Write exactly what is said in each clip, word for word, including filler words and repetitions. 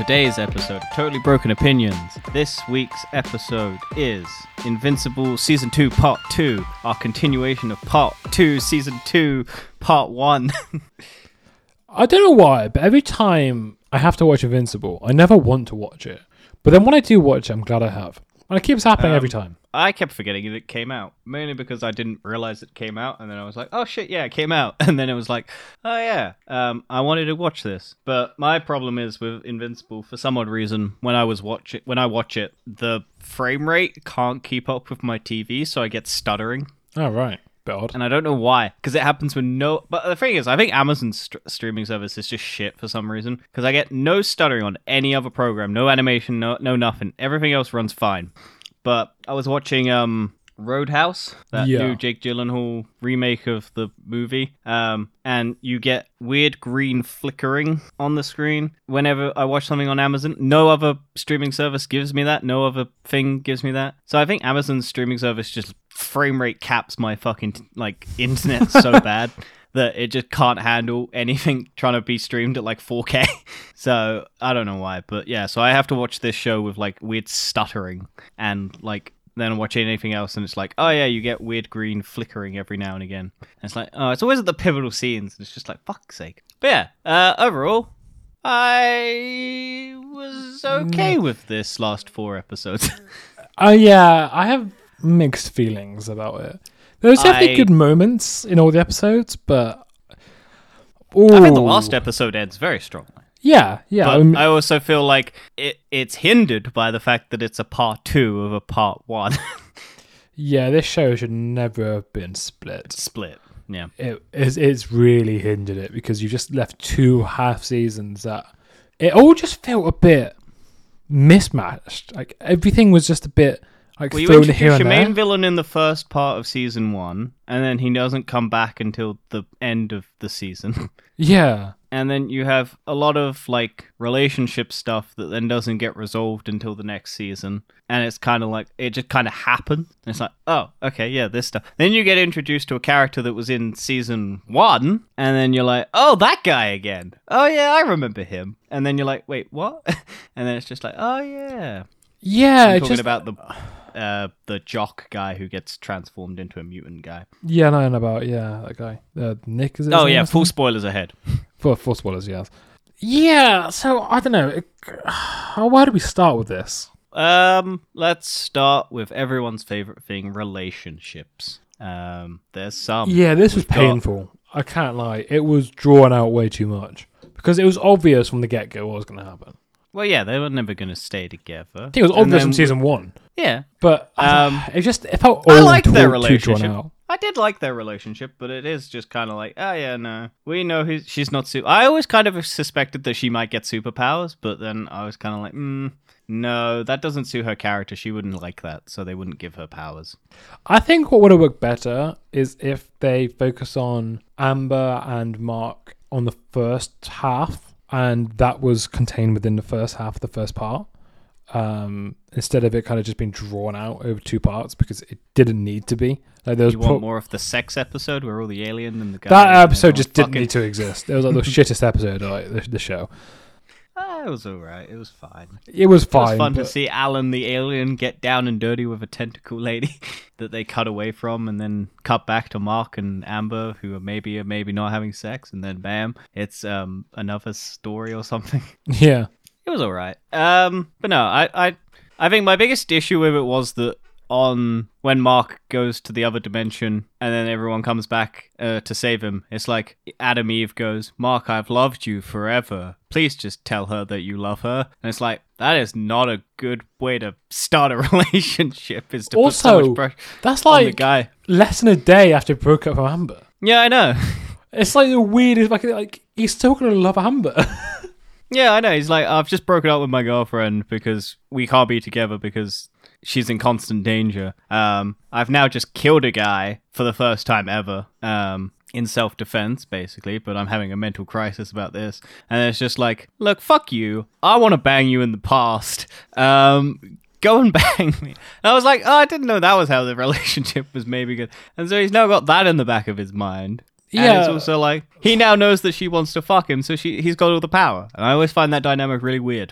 today's episode of Totally Broken Opinions. This week's episode is Invincible Season two Part two, our continuation of Part two, Season two, Part one. I don't know why, but every time I have to watch Invincible, I never want to watch it. But then when I do watch it, I'm glad I have. And it keeps happening Um, every time. I kept forgetting it came out, mainly because I didn't realize it came out, and then I was like, oh shit, yeah, it came out. And then it was like, oh yeah, um, I wanted to watch this. But my problem is with Invincible, for some odd reason, when I was watch it, when I watch it, the frame rate can't keep up with my T V, so I get stuttering. Oh, right. Bit odd. And I don't know why, because it happens with no... But the thing is, I think Amazon's st- streaming service is just shit for some reason, because I get no stuttering on any other program, no animation, no no nothing. Everything else runs fine. But I was watching um Roadhouse, that Yeah. new Jake Gyllenhaal remake of the movie, um, and you get weird green flickering on the screen whenever I watch something on Amazon. No other streaming service gives me that. No other thing gives me that. So I think Amazon's streaming service just frame rate caps my fucking like internet so bad that it just can't handle anything trying to be streamed at like four K. So I don't know why, but yeah, so I have to watch this show with like weird stuttering and like then watch anything else and it's like, oh yeah, you get weird green flickering every now and again. And it's like, oh, it's always at the pivotal scenes. It's just like, fuck's sake. But yeah, uh, overall, I was okay with this last four episodes. Oh, yeah. I have mixed feelings about it. There's definitely I- good moments in all the episodes, but... Ooh. I think the last episode ends very strongly. Yeah, yeah. But um, I also feel like it, it's hindered by the fact that it's a part two of a part one. yeah, this show should never have been split. Split, yeah. It is, it's really hindered it because you just left two half seasons that... It all just felt a bit mismatched. Like, everything was just a bit... Like Well, you thrown introduce here and your there. main villain in the first part of season one, and then he doesn't come back until the end of the season. Yeah. And then you have a lot of like relationship stuff that then doesn't get resolved until the next season. And it's kind of like, it just kind of happened. And it's like, oh, okay, yeah, this stuff. Then you get introduced to a character that was in season one, and then you're like, oh, that guy again. Oh, yeah, I remember him. And then you're like, wait, what? And then it's just like, oh, yeah. Yeah. I'm it talking just, about the uh, the jock guy who gets transformed into a mutant guy. Yeah, no, no, about, yeah, that guy. Uh, Nick, is it? his Oh, name yeah, or full something? spoilers ahead. Full, full spoilers, yes. Yeah, so, I don't know. It, where do we start with this? Um, let's start with everyone's favorite thing, relationships. Um, there's some. Yeah, this was We've got- painful. I can't lie. It was drawn out way too much. Because it was obvious from the get-go what was going to happen. Well, yeah, they were never going to stay together. I think it was And obvious then from season one. Yeah. But Um, um, it just it felt I all like too, their too relationship. drawn out. I did like their relationship, but it is just kind of like, oh yeah, no, we know who she's not. Su- I always kind of suspected that she might get superpowers, but then I was kind of like, mm, no, that doesn't suit her character. She wouldn't like that, so they wouldn't give her powers. I think what would have worked better is if they focus on Amber and Mark on the first half, and that was contained within the first half of the first part. Um, instead of it kind of just being drawn out over two parts because it didn't need to be. Like there was You want pro- more of the sex episode where all the alien and the guy. that and episode everyone just didn't fucking- need to exist. It was like the shittest episode of like, the, the show. Ah, it was alright. It was fine. It was It fine. was fun to but- see Alan the alien get down and dirty with a tentacle lady that they cut away from and then cut back to Mark and Amber who are maybe or maybe not having sex and then bam, it's um another story or something. Yeah. It was alright. Um but no, I, I I think my biggest issue with it was that on when Mark goes to the other dimension and then everyone comes back uh, to save him, it's like Adam Eve goes, Mark, I've loved you forever. Please just tell her that you love her. And it's like, that is not a good way to start a relationship, is to put so Also, much pressure That's on the like guy. less than a day after he broke up with Amber. Yeah, I know. It's like the weirdest, like, like he's still gonna love Amber. Yeah, I know. He's like, I've just broken up with my girlfriend because we can't be together because she's in constant danger. Um, I've now just killed a guy for the first time ever. Um, in self-defense, basically, but I'm having a mental crisis about this. And it's just like, look, fuck you. I want to bang you in the past. Um, go and bang me. And I was like, oh, I didn't know that was how the relationship was maybe good. And so he's now got that in the back of his mind. And Yeah. it's also like, he now knows that she wants to fuck him, so she he's got all the power. And I always find that dynamic really weird.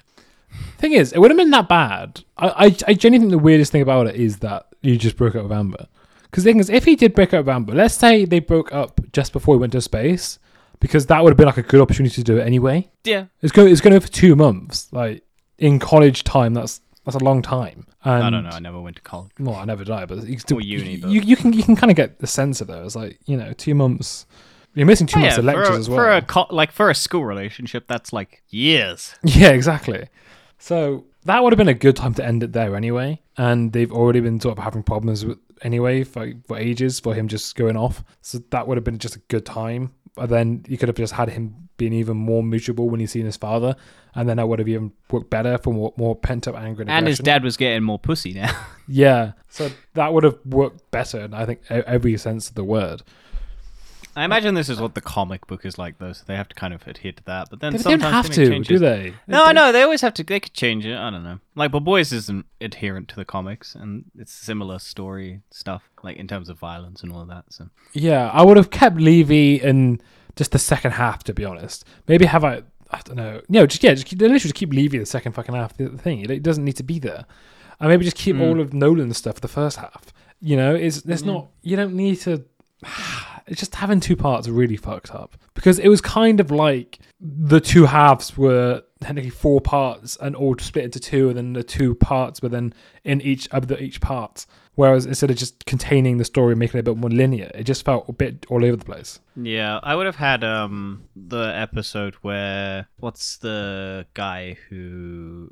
Thing is, it wouldn't have been that bad. I, I, I genuinely think the weirdest thing about it is that you just broke up with Amber. Because the thing is, if he did break up with Amber, let's say they broke up just before he went to space, because that would have been like a good opportunity to do it anyway. Yeah. It's going, it's going to go for two months. Like, in college time, that's that's a long time. And, I don't know. I never went to college. Well, I never died, but you, still, Or uni, you, but- you, you can you can kind of get the sense of it. It's like, you know, two months. You're missing two Oh, months yeah, of lectures for a, as well. For a co- like for a school relationship, that's like years. Yeah, exactly. So that would have been a good time to end it there anyway. And they've already been sort of having problems with anyway for, for ages for him just going off. So that would have been just a good time. But then you could have just had him being even more miserable when he's seen his father. And then that would have even worked better for more, more pent-up anger and And his aggression. dad was getting more pussy now. Yeah. So that would have worked better in, I think, e- every sense of the word. I imagine this is what the comic book is like, though, so they have to kind of adhere to that. But then They don't sometimes have they make to, changes. do they? No, I know. They always have to. They could change it. I don't know. Like, but Boys isn't adherent to the comics, and it's similar story stuff, like in terms of violence and all of that. So Yeah, I would have kept Levy in just the second half, to be honest. Maybe have I, I don't know. No, just yeah, just keep, literally just keep Levy the second fucking half of the thing. It doesn't need to be there. And maybe just keep Mm. all of Nolan's stuff the first half. You know, it's it's Mm. not. You don't need to. It's just having two parts really fucked up, because it was kind of like the two halves were technically four parts and all split into two, and then the two parts were then in each of the each part. Whereas instead of just containing the story and making it a bit more linear, it just felt a bit all over the place. yeah, I would have had um the episode where what's the guy who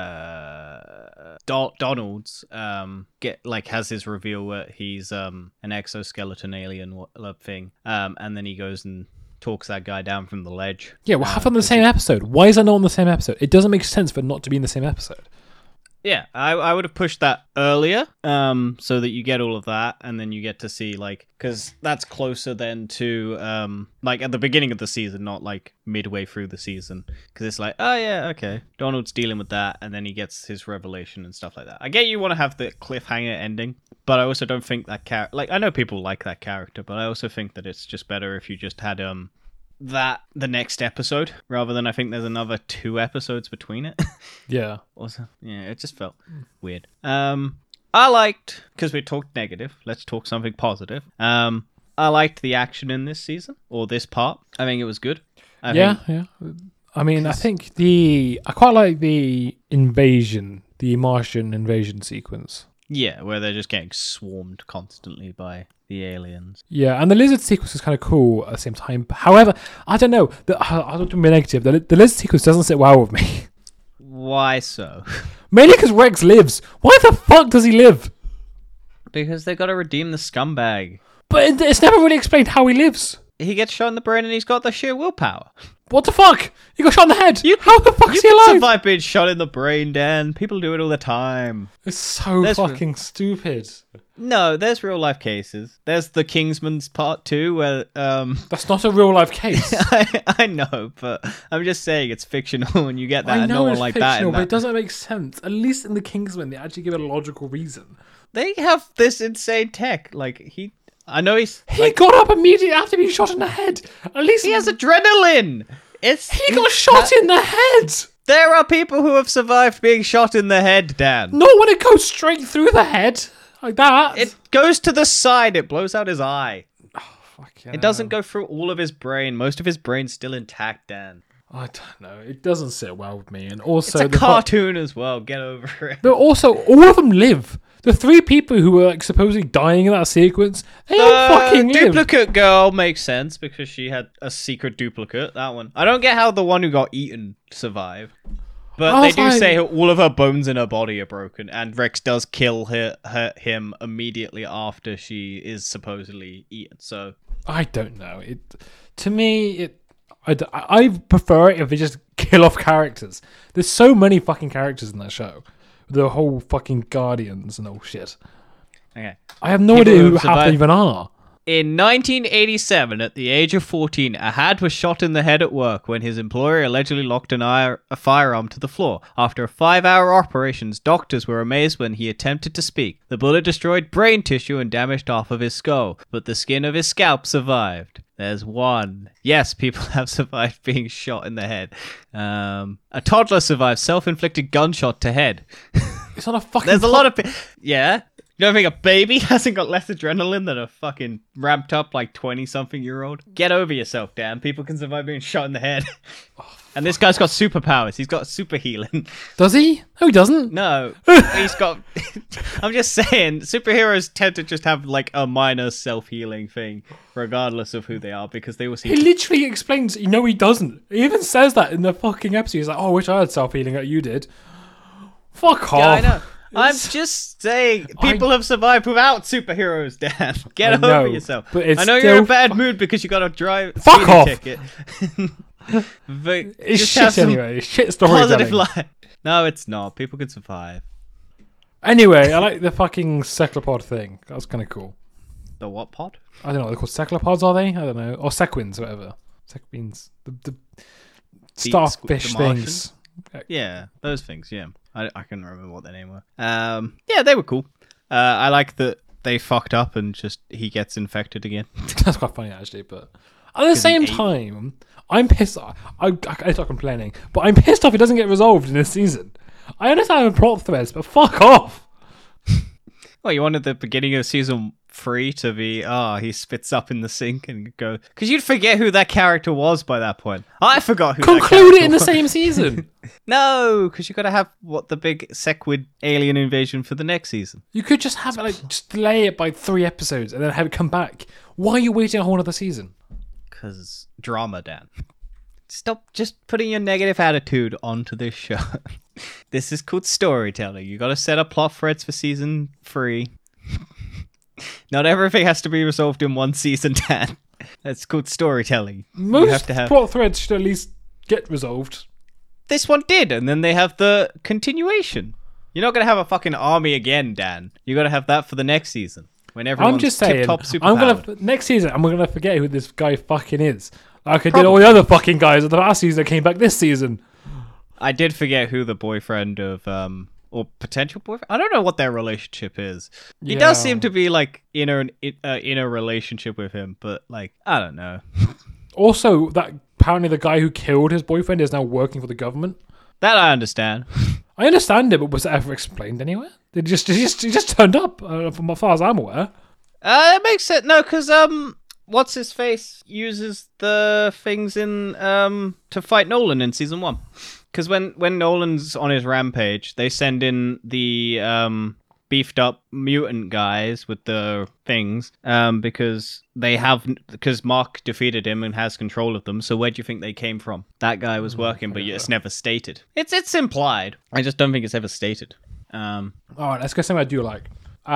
uh Do- Donald's um get like has his reveal where he's um an exoskeleton alien what thing um and then he goes and talks that guy down from the ledge. Yeah, well, Um, have it on the which same is- episode. Why is that not on the same episode? It doesn't make sense for it not to be in the same episode. Yeah, I, I would have pushed that earlier, um, so that you get all of that, and then you get to see like, because that's closer then to um, like at the beginning of the season, not like midway through the season, because it's like, oh yeah, okay, Donald's dealing with that, and then he gets his revelation and stuff like that. I get you want to have the cliffhanger ending, but I also don't think that character, like I know people like that character, but I also think that it's just better if you just had um that the next episode rather than I think there's another two episodes between it. Yeah. Also, yeah, it just felt weird. Um, I liked, because we talked negative, let's talk something positive. Um, I liked the action in this season, or this part. I think it was good. I yeah, think, yeah. I mean, I think the... I quite like the invasion, the Martian invasion sequence. yeah, where they're just getting swarmed constantly by the aliens. Yeah, and the lizard sequence is kind of cool at the same time. However, I don't know. The, I, I don't be negative. The, the lizard sequence doesn't sit well with me. Why so? Mainly because Rex lives. Why the fuck does he live? Because they got to redeem the scumbag. But it, it's never really explained how he lives. He gets shot in the brain and he's got the sheer willpower. What the fuck? He got shot in the head. You- how the fuck You is he can alive? survive being shot in the brain, Dan. People do it all the time. It's so There's- fucking stupid. No, there's real life cases. There's the Kingsman's part two where um That's not a real life case. I, I know, but I'm just saying it's fictional and you get that I and know no one it's like that, fictional, in but that. it doesn't make sense. At least in the Kingsman, they actually give it a logical reason. They have this insane tech. Like he I know he's He like, got up immediately after being shot in the head. At least he has adrenaline. It's He got shot in the head. There are people who have survived being shot in the head, Dan. Not when it goes straight through the head like that. It goes to the side. It blows out his eye. Fucking It doesn't hell. go through all of his brain. Most of his brain's still intact, Dan. I don't know. It doesn't sit well with me. And also, It's a the fu- cartoon as well. Get over it. but also, all of them live. The three people who were like supposedly dying in that sequence, they all The fucking live. duplicate girl makes sense because she had a secret duplicate. That one. I don't get how the one who got eaten survived. But I they was do like- say all of her bones in her body are broken, and Rex does kill her, her him immediately after she is supposedly eaten. So I don't know. It to me, it I, d- I prefer it if they just kill off characters. There's so many fucking characters in that show. The whole fucking Guardians and all shit. okay, I have no People idea who who have half they survived- even are. In nineteen eighty-seven, at the age of fourteen, Ahad was shot in the head at work when his employer allegedly locked an ire- a firearm to the floor. After five-hour operations, doctors were amazed when he attempted to speak. The bullet destroyed brain tissue and damaged half of his skull, but the skin of his scalp survived. There's one. Yes, people have survived being shot in the head. Um, a toddler survived self-inflicted gunshot to head. It's not a fucking... There's a lot of... Pe- yeah? You don't think a baby hasn't got less adrenaline than a fucking ramped up like twenty-something-year-old? Get over yourself, Dan. People can survive being shot in the head. Oh, and this guy's got superpowers. He's got super healing. Does he? No, he doesn't. No. He's got... I'm just saying, superheroes tend to just have like a minor self-healing thing, regardless of who they are, because they will see... He literally explains, you know he doesn't. He even says that in the fucking episode. He's like, oh, I wish I had self-healing like you did. Fuck off. Yeah, I know. I'm just saying, people I, have survived without superheroes, Dan. Get I over know, yourself. But it's I know you're in a bad fu- mood because you got to drive. Fuck off. Ticket. But it's shit anyway. Shit storytelling. Life. No, it's not. People can survive. Anyway, I like the fucking cephalopod thing. That was kind of cool. The what pod? I don't know. They're called cephalopods, are they? I don't know. Or sequins, whatever. Sequins. The, the starfish the things. Yeah, those things. Yeah. I, I couldn't remember what their name were. Um, yeah, they were cool. Uh, I like that they fucked up and just he gets infected again. That's quite funny, actually. But at the same time, I'm pissed. I, I, I start complaining, but I'm pissed off it doesn't get resolved in this season. I understand the plot threads, but fuck off. Well, you wanted the beginning of season three to be, ah, oh, he spits up in the sink and go... Because you'd forget who that character was by that point. I forgot who Conclude that character it in was. the same season. No, because you got to have, what, the big sequid alien invasion for the next season. You could just have it, like, just delay it by three episodes and then have it come back. Why are you waiting a whole other season? Because drama, Dan. Stop just putting your negative attitude onto this show. This is called storytelling. You got to set up plot threads for season three. Not everything has to be resolved in one season, Dan. That's called storytelling. Most you have to have... plot threads should at least get resolved. This one did, and then they have the continuation. You're not going to have a fucking army again, Dan. You got to have that for the next season. When everyone's I'm just saying, tip-top superpowered. I'm gonna, next season, I'm going to forget who this guy fucking is. Like I did all the other fucking guys of the last season that came back this season. I did forget who the boyfriend of... um. Or potential boyfriend. I don't know what their relationship is. He yeah. does seem to be like in a uh, in a relationship with him, but like I don't know. Also, that apparently the guy who killed his boyfriend is now working for the government. That I understand. I understand it, but was it ever explained anywhere? They just he just he just turned up, uh, from as far as I'm aware. Uh, it makes sense. No, because um, what's his face uses the things in um to fight Nolan in season one. Because when, when Nolan's on his rampage, they send in the um, beefed up mutant guys with the things um, because they have because Mark defeated him and has control of them. So where do you think they came from? That guy was working, but it's never stated. It's it's implied. I just don't think it's ever stated. Um, All right, let's go something I do like.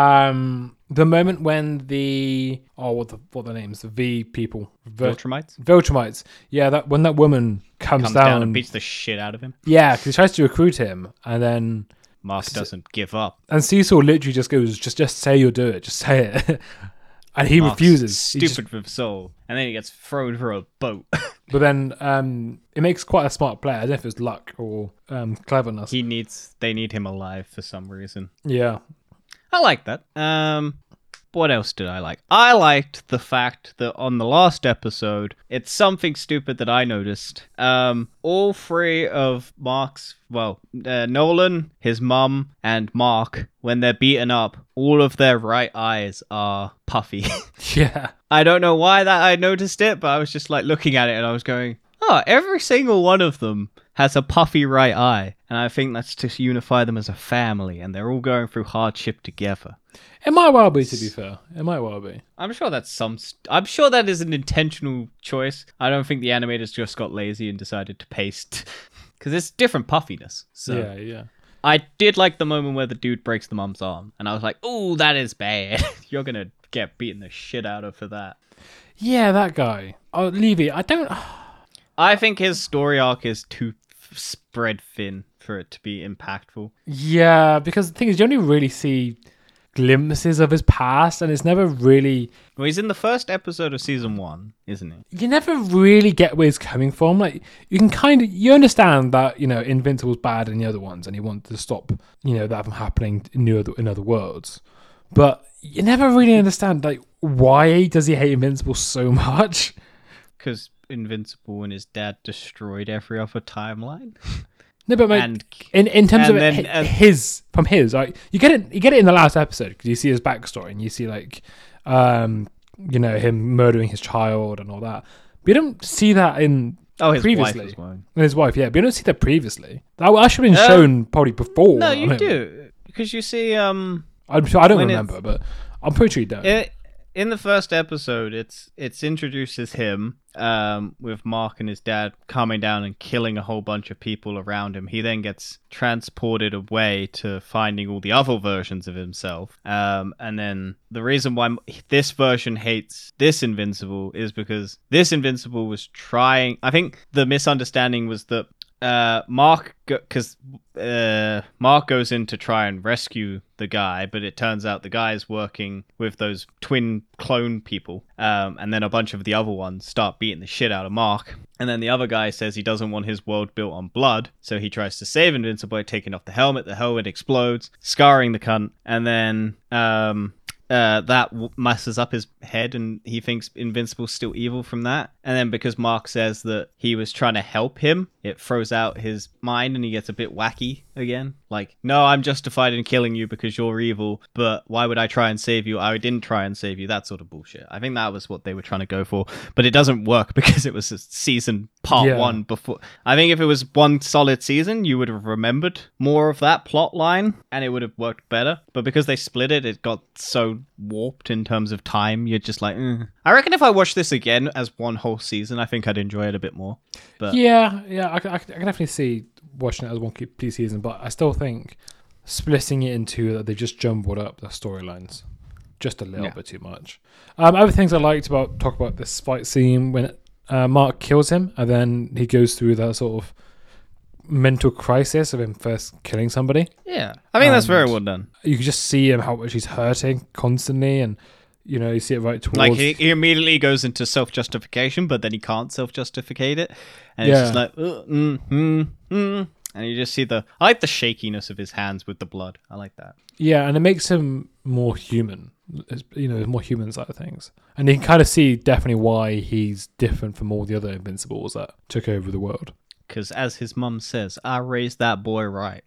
Um, the moment when the oh what the what the names the V people Ver- Viltrumites Viltrumites yeah that when that woman comes, comes down, down and beats the shit out of him, yeah, because he tries to recruit him and then Mark doesn't give up and Cecil literally just goes just just say you'll do it, just say it. And he Mark's refuses. Stupid just... with soul, and then he gets thrown for a boat. But then um, it makes quite a smart play. I don't know if it's luck or um, cleverness. He needs they need him alive for some reason. Yeah. I like that. Um, what else did I like? I liked the fact that on the last episode, it's something stupid that I noticed. Um, all three of Mark's, well, uh, Nolan, his mum, and Mark, when they're beaten up, all of their right eyes are puffy. Yeah. I don't know why that I noticed it, but I was just like looking at it and I was going, oh, every single one of them has a puffy right eye. And I think that's to unify them as a family, and they're all going through hardship together. It might well be, to be fair. It might well be. I'm sure that's some... St- I'm sure that is an intentional choice. I don't think the animators just got lazy and decided to paste... Because it's different puffiness. So. Yeah, yeah. I did like the moment where the dude breaks the mum's arm, and I was like, oh, that is bad. You're going to get beaten the shit out of for that. Yeah, that guy. Oh, Levy, I don't... I think his story arc is too spread thin for it to be impactful. Yeah, because the thing is, you only really see glimpses of his past, and it's never really. Well, he's in the first episode of season one, isn't he? You never really get where he's coming from. Like, you can kind of you understand that, you know, Invincible's bad in the other ones, and he wants to stop, you know, that from happening in new other, in other worlds. But you never really understand, like, why does he hate Invincible so much? Because Invincible and his dad destroyed every other timeline. No, but like, and, in in terms of then, it, uh, his from his, like, you get it, you get it in the last episode because you see his backstory and you see like, um, you know, him murdering his child and all that. But you don't see that in oh, his previously. wife as well. And his wife, yeah, but you don't see that previously. That that should have been Uh, shown probably before. No, I you mean, do because you see, um, I'm sure I don't when remember, but I'm pretty sure you don't. it, in the first episode, it's it's introduces him um, with Mark and his dad coming down and killing a whole bunch of people around him. He then gets transported away to finding all the other versions of himself. Um, and then the reason why this version hates this Invincible is because this Invincible was trying... I think the misunderstanding was that uh, Mark... Because uh, Mark goes in to try and rescue the guy, but it turns out the guy is working with those twin clone people. Um, and then a bunch of the other ones start beating the shit out of Mark. And then the other guy says he doesn't want his world built on blood, so he tries to save Invincible by taking off the helmet. The helmet explodes, scarring the cunt. And then... Um, Uh, that w- messes up his head and he thinks Invincible's still evil from that. And then because Mark says that he was trying to help him, it throws out his mind and he gets a bit wacky again. Like, no, I'm justified in killing you because you're evil, but why would I try and save you? I didn't try and save you. That sort of bullshit. I think that was what they were trying to go for, but it doesn't work because it was a season part Yeah. one before. I think if it was one solid season, you would have remembered more of that plot line and it would have worked better. But because they split it, it got so warped in terms of time. You're just like, mm. I reckon if I watch this again as one whole season, I think I'd enjoy it a bit more. But Yeah, yeah, I, can- I, can- I can definitely see watching it as one complete season, but I still think splitting it into that they just jumbled up the storylines just a little Yeah. bit too much. Um, other things I liked about talk about this fight scene when uh, Mark kills him and then he goes through that sort of mental crisis of him first killing somebody. yeah, I think that's very And well done. You can just see him how much he's hurting constantly, and you know you see it right towards. Like he, he immediately goes into self-justification, but then he can't self-justificate it, and it's Yeah. just like, uh, mm, mm, mm. And you just see the. I like the shakiness of his hands with the blood. I like that. Yeah, and it makes him more human. It's, you know, more human side of things, and you can kind of see definitely why he's different from all the other Invincibles that took over the world. Because as his mum says, I raised that boy right.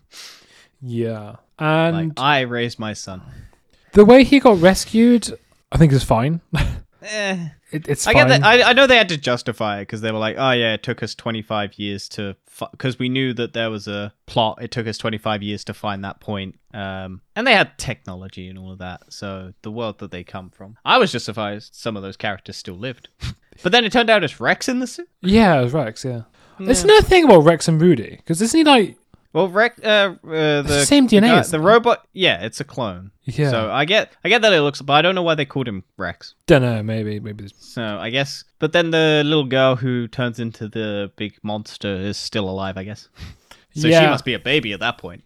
Yeah, and Like I raised my son. the way he got rescued, I think is fine. Eh. it, it's I fine. get that. I, I know they had to justify it because they were like, oh yeah, it took us twenty-five years to, because we knew that there was a plot. It took us twenty-five years to find that point. Um, and they had technology and all of that. So the world that they come from, I was just surprised some of those characters still lived. But then it turned out it's Rex in the suit. Yeah, it was Rex. Yeah, Yeah. there's another thing about Rex and Rudy because isn't he like Well, Rex, uh, uh, the, the same D N A? the, guy- isn't the it? robot, yeah, it's a clone. Yeah, So I get, I get that it looks, but I don't know why they called him Rex. don't know. Maybe, maybe. There's... So I guess, but then the little girl who turns into the big monster is still alive, I guess. So she Yeah. must be a baby at that point.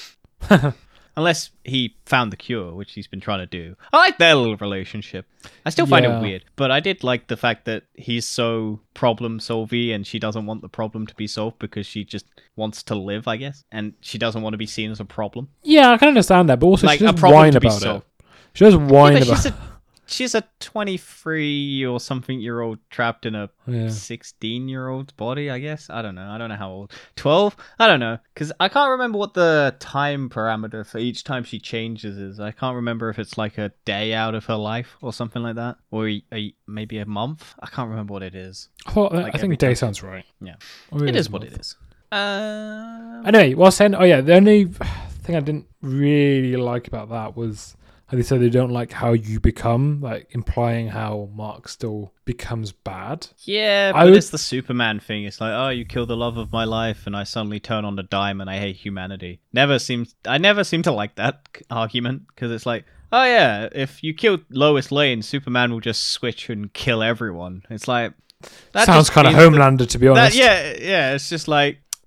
Unless he found the cure, which he's been trying to do. I like their little relationship. I still find Yeah. it weird, but I did like the fact that he's so problem solvy and she doesn't want the problem to be solved because she just wants to live, I guess. And she doesn't want to be seen as a problem. Yeah, I can understand that, but also Like, she a does problem whine to be about it. solved. She does whine Yeah, but about. she's a, she's a twenty-three or something year old trapped in a Yeah. sixteen year old's body, I guess. I don't know. I don't know how old. twelve? I don't know. Because I can't remember what the time parameter for each time she changes is. I can't remember if it's like a day out of her life or something like that. Or a, a, maybe a month. I can't remember what it is. I, thought, like I every think day time. sounds right. Yeah. Or maybe It it's is what month. it is. Um, Anyway, well, saying, oh yeah, the only thing I didn't really like about that was how they said they don't like how you become, like implying how Mark still becomes bad. yeah, I but would- it's the Superman thing. It's like, oh, you kill the love of my life and I suddenly turn on a dime and I hate humanity. Never seems... I never seem to like that argument because it's like, oh yeah, if you kill Lois Lane, Superman will just switch and kill everyone. It's like... That Sounds just kind of means that- Homelander, to be That, honest. yeah, yeah, it's just like,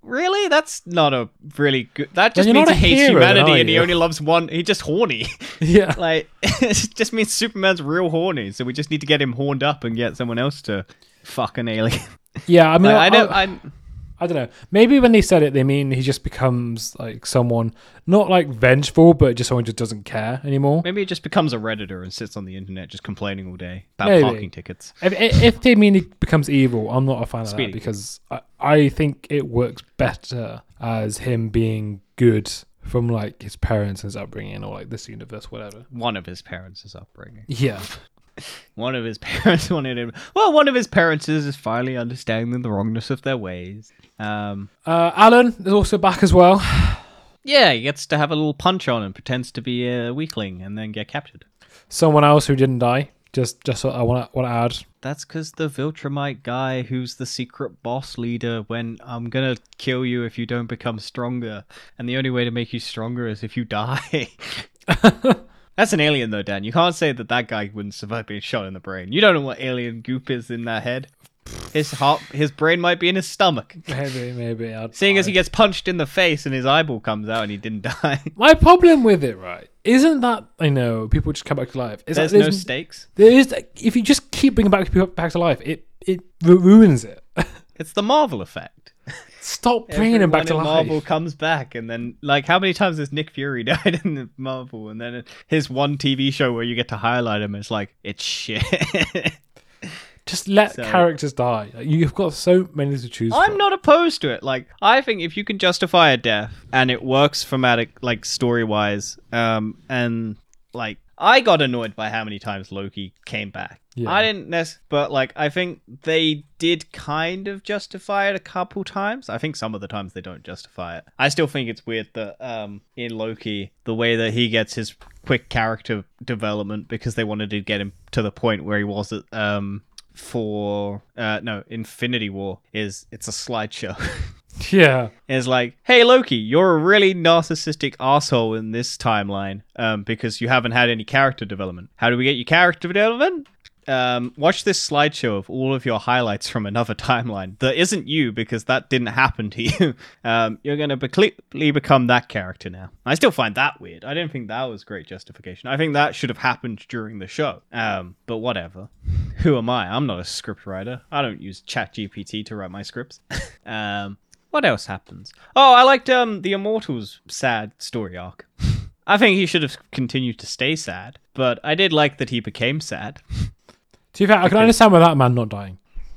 really? That's not a really good... That just you're means not he a hates hero, then, humanity are and he you? only loves one... He's just horny. Yeah. Like, it just means Superman's real horny, so we just need to get him horned up and get someone else to fuck an alien. Yeah, I mean, Like, I I, don't... I, I, I don't know. Maybe when they said it, they mean he just becomes like someone, not like vengeful, but just someone who just doesn't care anymore. maybe he just becomes a Redditor and sits on the internet just complaining all day about Maybe. parking tickets. If, if they mean he becomes evil, I'm not a fan of Speedy. that because I, I think it works better as him being good from like his parents and his upbringing or like this universe, whatever. One of his parents is upbringing. Yeah. One of his parents wanted him... Well, one of his parents is finally understanding the wrongness of their ways. Um... Uh, Alan is also back as well. Yeah, he gets to have a little punch on and pretends to be a weakling and then get captured. Someone else who didn't die. Just, just what I want to want to add. That's because the Viltrumite guy who's the secret boss leader went, I'm gonna kill you if you don't become stronger. And the only way to make you stronger is if you die. That's an alien though, Dan. You can't say that that guy wouldn't survive being shot in the brain. You don't know what alien goop is in that head. His heart, his brain might be in his stomach. Maybe, maybe. I'd, Seeing as he I'd- gets punched in the face and his eyeball comes out and he didn't die. My problem with it, right, isn't that I know people just come back to life. Is There's that no stakes. There is if you just keep bringing back people back to life, it it ru- ruins it. It's the Marvel effect. Stop bringing him back to Everyone in life. Marvel comes back, and then like how many times has Nick Fury died in the Marvel? And then his one T V show where you get to highlight him, it's like it's shit. Just let So- characters die. Like, you've got so many to choose I'm from. not opposed to it. Like I think if you can justify a death and it works thematic, like story wise, um, and like I got annoyed by how many times Loki came back. Yeah. I didn't necessarily, but like I think they did kind of justify it a couple times. I think some of the times they don't justify it. I still think it's weird that um in Loki the way that he gets his quick character development because they wanted to get him to the point where he was at um for uh no Infinity War is it's a slideshow. Yeah. It's like, hey Loki, you're a really narcissistic asshole in this timeline um, because you haven't had any character development. How do we get you character development? Um, watch this slideshow of all of your highlights from another timeline that isn't you because that didn't happen to you. Um, you're going to completely become that character now. I still find that weird. I didn't think that was great justification. I think that should have happened during the show. Um, but whatever. Who am I? I'm not a script writer. I don't use ChatGPT to write my scripts. um, What else happens? Oh, I liked um the Immortals' sad story arc. I think he should have continued to stay sad, but I did like that he became sad. To be fair, I can understand why that man not dying.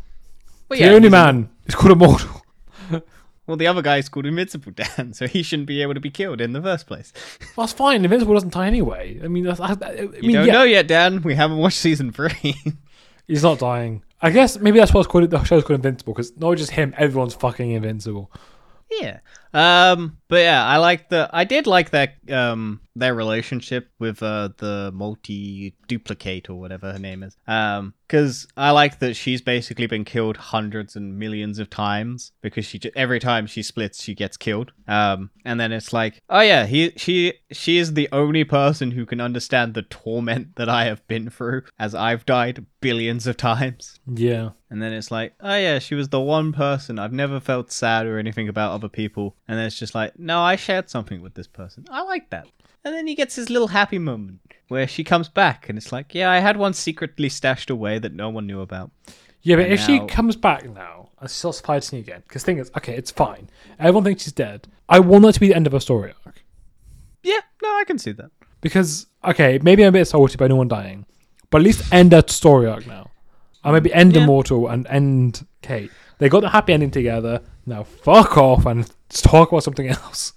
But the only he's a- man is called Immortal. well, the other guy's called Invincible Dan, so he shouldn't be able to be killed in the first place. That's fine. Invincible doesn't die anyway. I mean, that's, I, I You mean, don't yeah, know yet, Dan. We haven't watched season three. he's not dying. I guess maybe that's what's called. The show's called Invincible because not just him, everyone's fucking invincible. Yeah. Um, but yeah, I like the I did like that um their relationship with uh the multi duplicate or whatever her name is. Um, because I like that she's basically been killed hundreds and millions of times because she ju- every time she splits she gets killed. Um, and then it's like, oh yeah, he she she is the only person who can understand the torment that I have been through as I've died billions of times. Yeah. And then it's like, oh yeah, she was the one person. I've never felt sad or anything about other people. And then it's just like, no, I shared something with this person. I like that. And then he gets his little happy moment where she comes back and it's like, yeah, I had one secretly stashed away that no one knew about. Yeah, but And if she now- comes back now and starts fighting again, because thing is, okay, it's fine. Everyone thinks she's dead. I want that to be the end of her story arc. Yeah, no, I can see that. Because, okay, maybe I'm a bit salty by no one dying, but at least end that story arc now. And maybe end Yeah. Immortal and end Kate. They got the happy ending together. Now fuck off and let's talk about something else.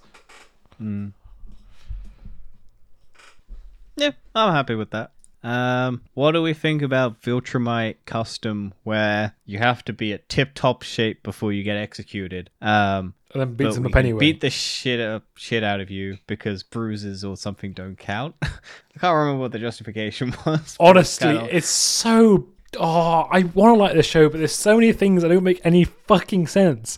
Mm. Yeah, I'm happy with that. Um, what do we think about Viltrumite custom where you have to be at tip-top shape before you get executed? Um, And then but beats them we up can anyway. beat the shit up, shit out of you because bruises or something don't count. I can't remember what the justification was. but it's Honestly, kind of- it's so... Oh, I want to like this show, but there's so many things that don't make any fucking sense.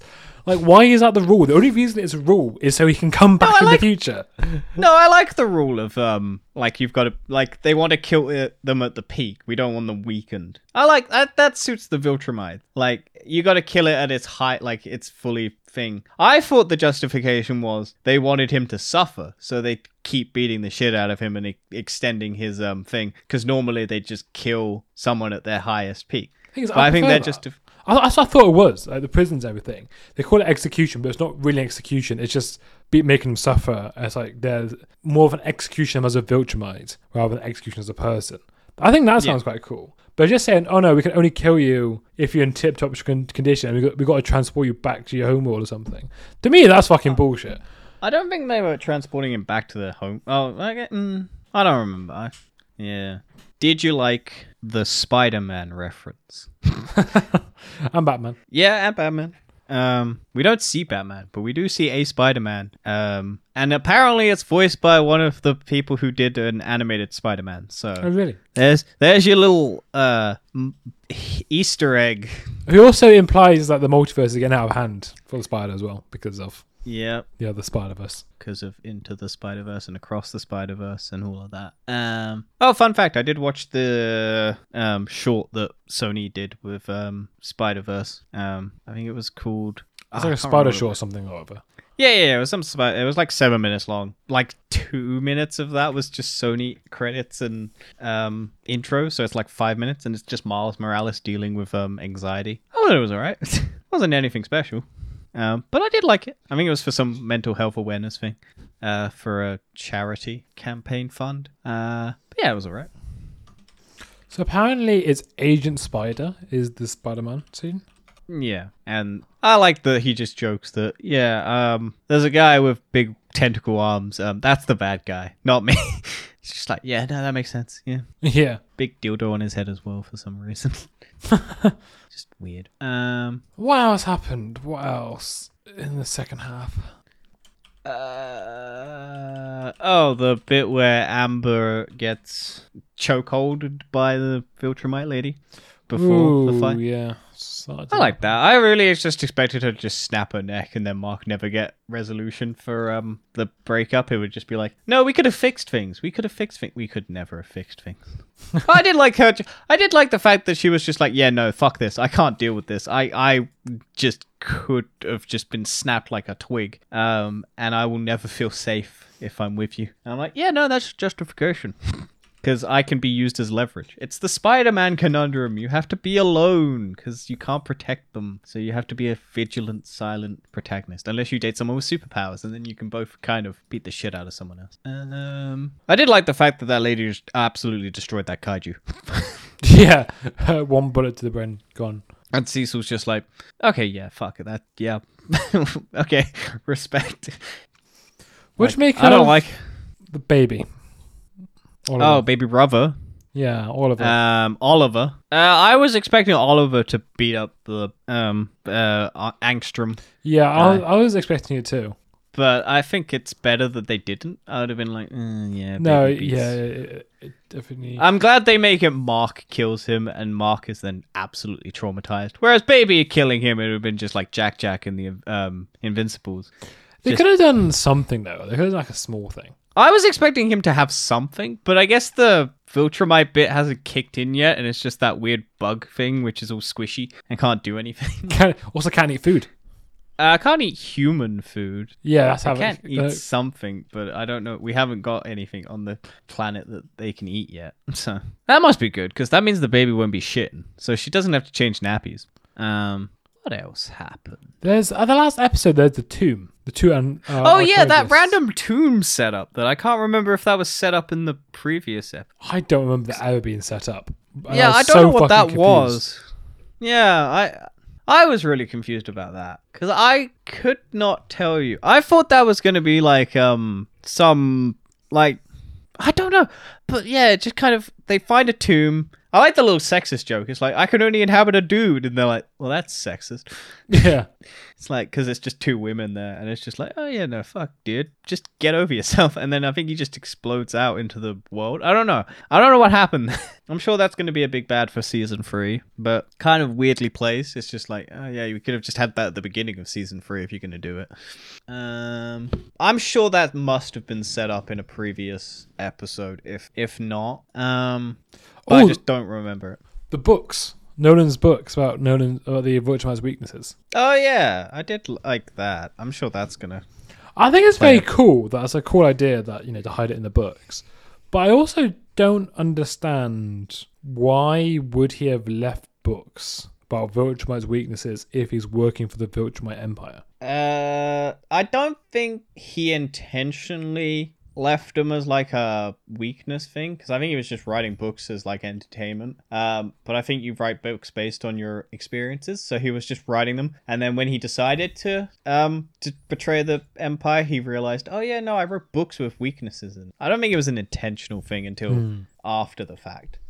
Like, why is that the rule? The only reason it's a rule is so he can come back I in like- the future. No, I like the rule of um, like you've got to like they want to kill it, them at the peak. We don't want them weakened. I like that. That suits the Viltrumite. Like you got to kill it at its height, like it's fully thing. I thought the justification was they wanted him to suffer, so they keep beating the shit out of him and e- extending his um thing. Because normally they just kill someone at their highest peak. Thing is, But I, think prefer they're that. just. A- I, that's what I thought it was, like the prisons, everything. They call it execution, but it's not really execution. It's just be, making them suffer. It's like there's more of an execution as a Viltrumite rather than execution as a person. I think that sounds Yeah. quite cool. But just saying, oh no, we can only kill you if you're in tip-top con- condition, and we got we got to transport you back to your homeworld or something. To me, that's fucking bullshit. I don't think they were transporting him back to their home. Oh, okay. Mm, I don't remember. I, yeah. Did you like the Spider-Man reference? I'm Batman. Yeah, and Batman. Um, we don't see Batman, but we do see a Spider-Man. Um, and apparently it's voiced by one of the people who did an animated Spider-Man. Oh So really? there's there's your little uh m- Easter egg. He also implies that the multiverse is getting out of hand for the Spider as well because of Yeah, the other Spider-Verse. because of Into the Spider-Verse and Across the Spider-Verse and all of that. Um, oh, fun fact, I did watch the um, short that Sony did with um, Spider-Verse. Um, I think it was called... It's Ah, like I a can't Spider remember. short or something or whatever. Yeah, yeah, yeah, it was some spi- it was like seven minutes long. Like two minutes of that was just Sony credits and um, intro, so it's like five minutes, and it's just Miles Morales dealing with um, anxiety. I thought it was alright. It wasn't anything special. Um, but I did like it. I think it was for some mental health awareness thing, uh, for a charity campaign fund. Uh, but yeah, it was alright. So apparently, it's Agent Spider is the Spider-Man scene. Yeah, and I like that he just jokes that, yeah, um, there's a guy with big tentacle arms. Um, that's the bad guy, not me. It's just like, yeah, no, that makes sense. Yeah, Yeah. big dildo on his head as well for some reason. Just weird. Um, What else happened? What else in the second half? uh, oh, the bit where Amber gets chokeholded by the Viltrumite lady before Ooh, the fight. yeah. So I like that. I really just expected her to just snap her neck and then Mark never get resolution for um the breakup. It would just be like, no, we could have fixed things. We could have fixed things. We could never have fixed things. But I did like her. I did like the fact that she was just like, yeah, no, fuck this. I can't deal with this. I I just could have just been snapped like a twig. Um, and I will never feel safe if I'm with you. And I'm like, yeah, no, that's justification. Because I can be used as leverage. It's the Spider-Man conundrum. You have to be alone because you can't protect them. So you have to be a vigilant, silent protagonist. Unless you date someone with superpowers, and then you can both kind of beat the shit out of someone else. Um, I did like the fact that that lady just absolutely destroyed that kaiju. Yeah. One bullet to the brain, gone. And Cecil's just like, okay, yeah, fuck it. That, yeah. Okay, respect. Which Like, make I don't of like... the baby. All of Oh, them. baby brother. Yeah, all of it. Um, Oliver. Uh, I was expecting Oliver to beat up the um uh Angstrom, yeah, I, guy. I was expecting it too. but I think it's better that they didn't. I would have been like, mm, yeah, No, baby beats. yeah, it, it definitely. I'm glad they make it Mark kills him, and Mark is then absolutely traumatized. Whereas Baby killing him, it would have been just like Jack Jack in the um Invincibles. they just- could have done something though. They could have done like a small thing. I was expecting him to have something, but I guess the Viltrumite bit hasn't kicked in yet, and it's just that weird bug thing, which is all squishy and can't do anything. Can, also, can't eat food. Uh, I can't eat human food. Yeah, that's I how can't it, eat uh, something, but I don't know. We haven't got anything on the planet that they can eat yet. So that must be good, because that means the baby won't be shitting. So she doesn't have to change nappies. Um, what else happened? There's at the last episode. There's the tomb. The two and uh, oh yeah, that archaeologists. random tomb setup that I can't remember if that was set up in the previous episode. I don't remember that ever being set up. And Yeah, was I don't so know what that fucking confused. was. Yeah, I I was really confused about that because I could not tell you. I thought that was going to be like um some like I don't know, but yeah, it just kind of they find a tomb. I like the little sexist joke. It's like I can only inhabit a dude, and they're like, well, that's sexist. Yeah. It's like, because it's just two women there, and it's just like, oh yeah, no, fuck, dude, just get over yourself. And then I think he just explodes out into the world. I don't know. I don't know what happened. I'm sure that's going to be a big bad for season three, but kind of weirdly placed. It's just like, oh yeah, you could have just had that at the beginning of season three if you're going to do it. Um, I'm sure that must have been set up in a previous episode, if if not. Um, but I Ooh. just don't remember it. The books. Nolan's books about Nolan about the Virtual Man's weaknesses. Oh yeah, I did like that. I'm sure that's gonna. I think it's Play very cool. That's a cool idea that, you know, to hide it in the books. But I also don't understand why would he have left books about Viltrumite's weaknesses if he's working for the Viltrumite Empire. Uh, I don't think he intentionally left them as like a weakness thing, because I think he was just writing books as like entertainment. Um, but I think you write books based on your experiences, so he was just writing them. And then when he decided to um to betray the Empire, he realized, oh yeah, no, I wrote books with weaknesses in. I don't think it was an intentional thing until Hmm. after the fact.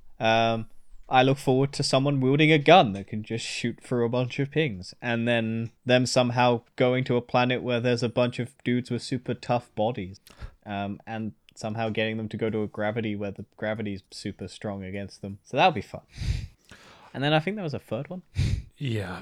Um. I look forward to someone wielding a gun that can just shoot through a bunch of things, and then them somehow going to a planet where there's a bunch of dudes with super tough bodies, um, and somehow getting them to go to a gravity where the gravity's super strong against them. So that'll be fun. And then I think there was a third one. Yeah,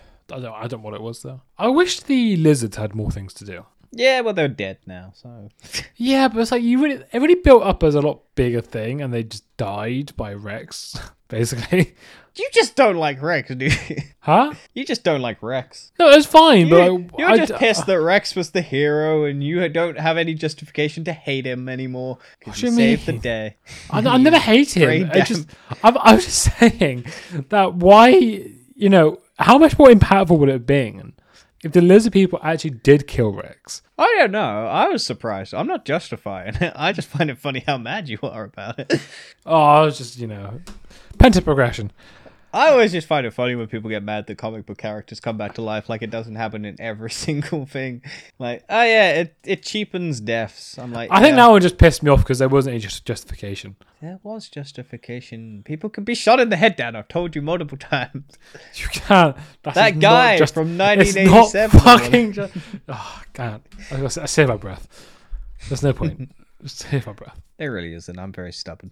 I don't, I don't know what it was though. I wish the lizards had more things to do. Yeah, well, they're dead now, so... Yeah, but it's like you really, it really built up as a lot bigger thing, and they just died by Rex, basically. You just don't like Rex, do you? Huh? You just don't like Rex. No, it's fine, You, but I, you're I just d- pissed that Rex was the hero, and you don't have any justification to hate him anymore, What because do he you saved the mean? day. I, I never hate Brain him. I damn. just, I'm, I was just saying that why, you know, how much more impactful would it have been if the lizard people actually did kill Rex? I don't know. I was surprised. I'm not justifying it. I just find it funny how mad you are about it. Oh, I was just, you know, pent-up progression. I always just find it funny when people get mad that comic book characters come back to life, like it doesn't happen in every single thing. Like, oh yeah, it, it cheapens deaths. I'm like, I think yeah, that one just pissed me off because there wasn't any just justification. there was justification. People can be shot in the head, Dan. I've told you multiple times. You can't. That's That not guy just, from it's nineteen not eighty-seven. fucking. Just, oh, I can't. I, gotta, I save my breath. There's no point. Just save my breath. There really isn't. I'm very stubborn.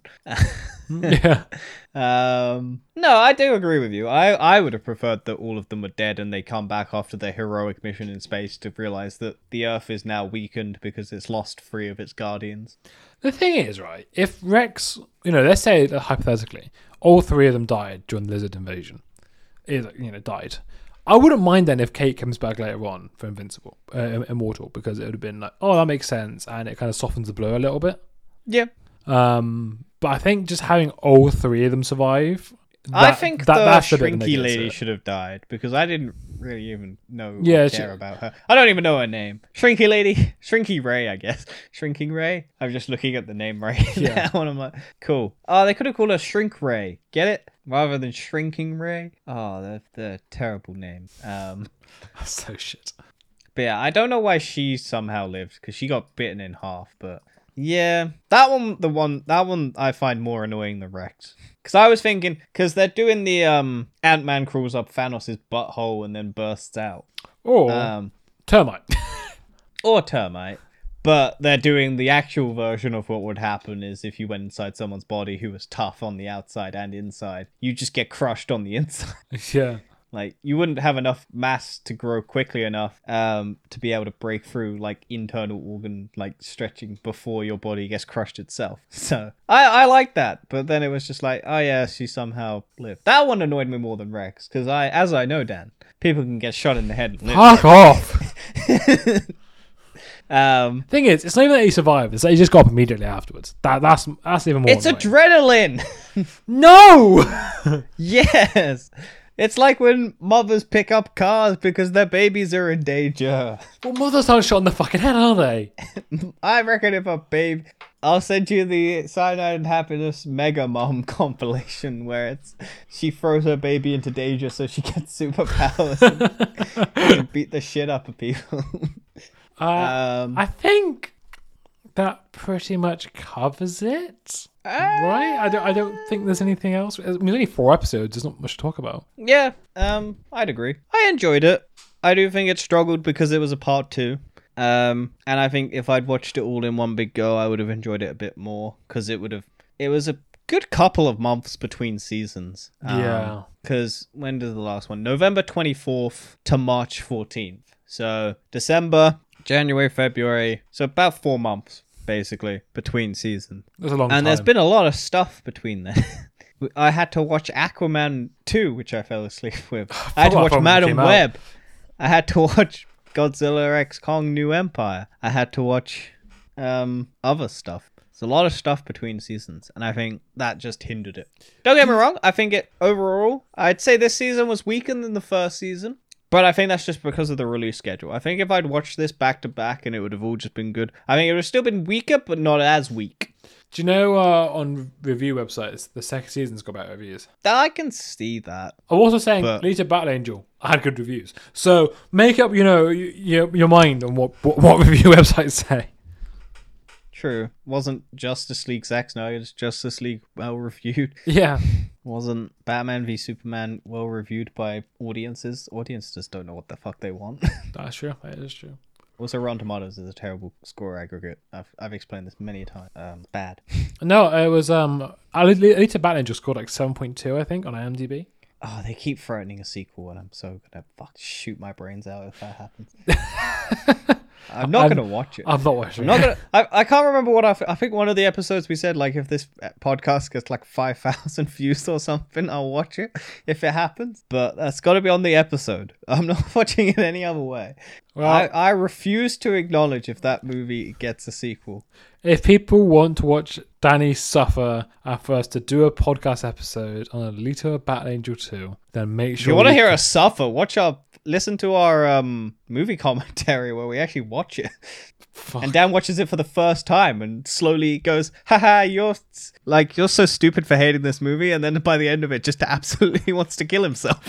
Yeah. Um, no, I do agree with you. I, I would have preferred that all of them were dead and they come back after their heroic mission in space to realize that the Earth is now weakened because it's lost three of its guardians. The thing is, right, if Rex, you know, let's say that hypothetically, all three of them died during the lizard invasion, is you know, died. I wouldn't mind then if Kate comes back later on for Invincible, uh, Immortal, because it would have been like, oh, that makes sense, and it kind of softens the blow a little bit. Yeah. Um, but I think just having all three of them survive, I that- think that- the that's the bit that Shrinky makes it lady so. should have died because I didn't really even know Yeah, or she- care about her. I don't even know her name. Shrinky lady, Shrinky Ray, I guess. Shrinking Ray. I'm just looking at the name Ray Yeah. now, and I'm like, cool. Oh, they could have called her Shrink Ray. Get it? Rather than Shrinking Ray. Oh, they're, they're a terrible name. Um, That's so shit. but yeah, I don't know why she somehow lived because she got bitten in half. But yeah, that one, the one, that one I find more annoying than Rex. Because I was thinking, because they're doing the um Ant-Man crawls up Thanos' butthole and then bursts out. Or Um, termite. or termite. But they're doing the actual version of what would happen is if you went inside someone's body who was tough on the outside and inside, you just get crushed on the inside. Yeah. Like, you wouldn't have enough mass to grow quickly enough um, to be able to break through, like, internal organ, like, stretching before your body gets crushed itself. So, I, I like that. But then it was just like, oh, yeah, she somehow lived. That one annoyed me more than Rex. Because, I, as I know, Dan, people can get shot in the head and live. Fuck off. um, Thing is, it's not even that he survived. It's that he just got up immediately afterwards. That that's that's even more. it's annoying. adrenaline! No. Yes! It's like when mothers pick up cars because their babies are in danger. Well, mothers aren't shot in the fucking head, are they? I reckon if a babe... I'll send you the Cyanide and Happiness Mega Mom compilation where it's she throws her baby into danger so she gets superpowers and can beat the shit up of people. Uh, um, I think that pretty much covers it. Right? I don't I don't think there's anything else. I mean, there's only four episodes. There's not much to talk about. Yeah, um, I'd agree. I enjoyed it. I do think it struggled because it was a part two. Um, and I think if I'd watched it all in one big go, I would have enjoyed it a bit more because it would have. It was a good couple of months between seasons. Um, Yeah. Because when did the last one? November twenty-fourth to March fourteenth. So December, January, February. So about four months, basically, between seasons. There's a long And time. there's been a lot of stuff between there. I had to watch Aquaman two, which I fell asleep with. I had to that watch probably Madam came out. Web. I had to watch Godzilla X Kong New Empire. I had to watch um, other stuff. There's a lot of stuff between seasons, and I think that just hindered it. Don't get me wrong. I think it overall, I'd say this season was weaker than the first season. But I think that's just because of the release schedule. I think if I'd watched this back to back and it would have all just been good, I think it would have still been weaker, but not as weak. Do you know uh, on review websites, the second season's got better reviews? I can see that. I'm also saying But- Alita Battle Angel had good reviews. So make up, you know, your your mind on what, what, what review websites say. True. Wasn't Justice League Zack Snyder's Justice League well reviewed? Yeah. Wasn't Batman v Superman well reviewed by audiences? Audiences don't know what the fuck they want. That's true. That is true. Also, Rotten Tomatoes is a terrible score aggregate. I've I've explained this many times. Um, bad. No, it was um Alita Battle Angel scored like seven point two, I think, on IMDb. Oh, they keep threatening a sequel, and I'm so gonna fuck shoot my brains out if that happens. I'm not I'm- gonna watch it. I'm not watching. I'm not gonna. I, I can't remember what I. I think one of the episodes we said like if this podcast gets like five thousand views or something, I'll watch it if it happens. But that's got to be on the episode. I'm not watching it any other way. Well, I, I refuse to acknowledge if that movie gets a sequel. if people want to watch Danny suffer after us to do a podcast episode on Alita Battle Angel two, then make If sure you want to you hear c- us suffer, watch our listen to our um movie commentary where we actually watch it. Fuck. And Dan watches it for the first time and slowly goes, haha, you're s- like you're so stupid for hating this movie, and then by the end of it just absolutely wants to kill himself.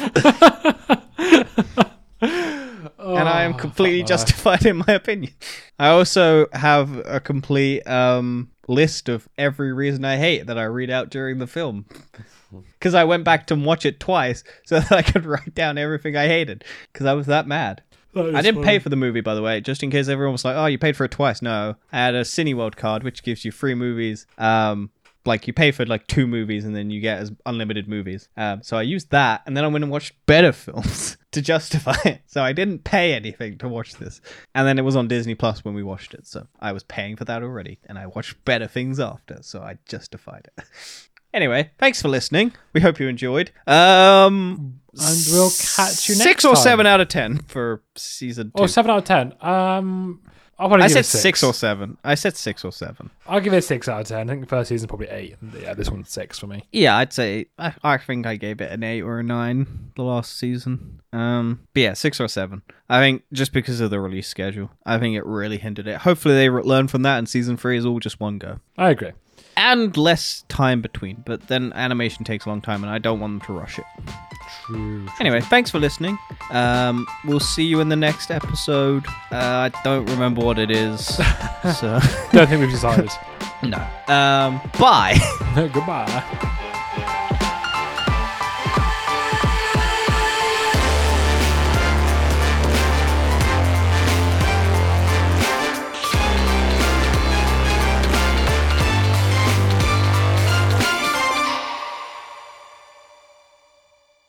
And I am Oh, completely fuck my life. justified in my opinion. I also have a complete um list of every reason I hate that I read out during the film. Because I went back to watch it twice so that I could write down everything I hated. Because I was that mad. That is I didn't funny. pay for the movie, by the way, just in case everyone was like, oh, you paid for it twice. No, I had a Cineworld card, which gives you free movies. Um, like, you pay for, like, two movies, and then you get as unlimited movies. Um, so I used that, and then I went and watched better films to justify it. So I didn't pay anything to watch this. And then it was on Disney Plus when we watched it, so I was paying for that already, and I watched better things after, so I justified it. Anyway, thanks for listening. We hope you enjoyed. Um, And we'll catch you next Six or time. seven out of ten for season two. Oh, seven out of ten. Um, I'll probably I give said it six. six or seven. I said six or seven. I'll give it six out of ten. I think the first season's probably eight. And yeah, this one's six for me. Yeah, I'd say I, I think I gave it an eight or a nine the last season. Um, but yeah, six or seven. I think just because of the release schedule, I think it really hindered it. Hopefully they re- learn from that, and season three is all just one go I agree. and less time between. But then animation takes a long time, and I don't want them to rush it. True. Anyway, thanks for listening. Um, we'll see you in the next episode. Uh, I don't remember what it is, so Don't think we've decided. no. Um, bye. Goodbye.